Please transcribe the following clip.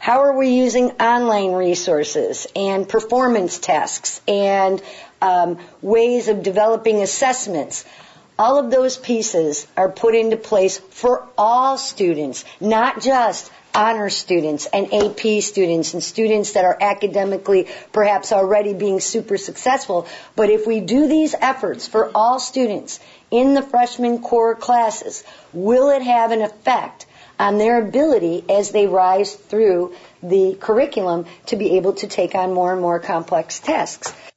How are we using online resources and performance tests and ways of developing assessments? All of those pieces are put into place for all students, not just honor students and AP students and students that are academically perhaps already being super successful. But if we do these efforts for all students in the freshman core classes, will it have an effect on their ability as they rise through the curriculum to be able to take on more and more complex tasks?